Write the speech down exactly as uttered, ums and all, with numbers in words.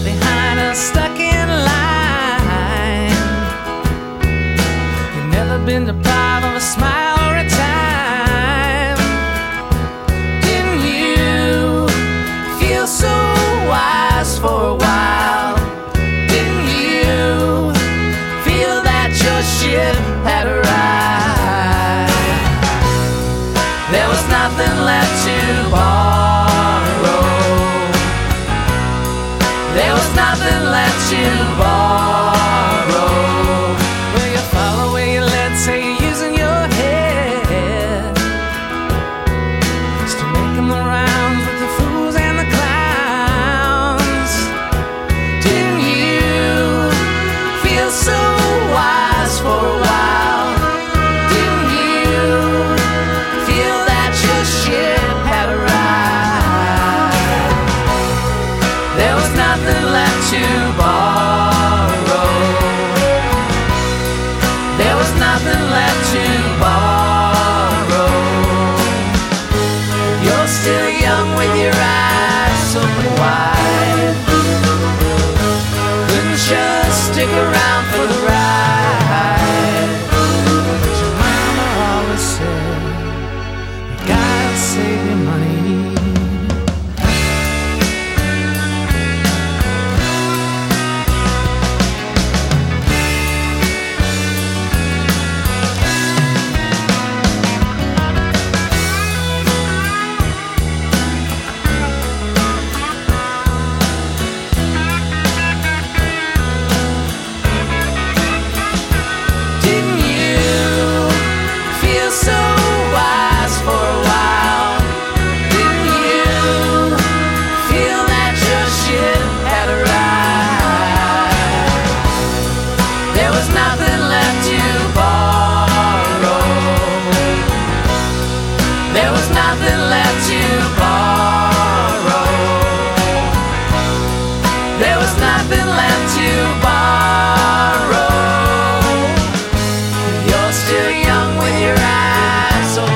behind us, stuck in line. You've never been deprived of a smile or a time. Didn't you feel so wise for a while? Didn't you feel that your ship had arrived? There was nothing left to borrow. There was nothing left to borrow. Will you follow where you led? Say you're using your head, still making the rounds with the fools and the clowns. Didn't you feel so wise for a while? Didn't you feel that your ship had arrived? There was nothing left to borrow. There was nothing left to borrow. You're still young with your eyes open wide. Couldn't just stick around for the ride. But your mama always said, you gotta save your money. Didn't you feel so wise for a while? Didn't you feel that your ship had arrived? There was nothing left to borrow. There was nothing left to borrow. There was nothing left to borrow. You're still young with your eyes open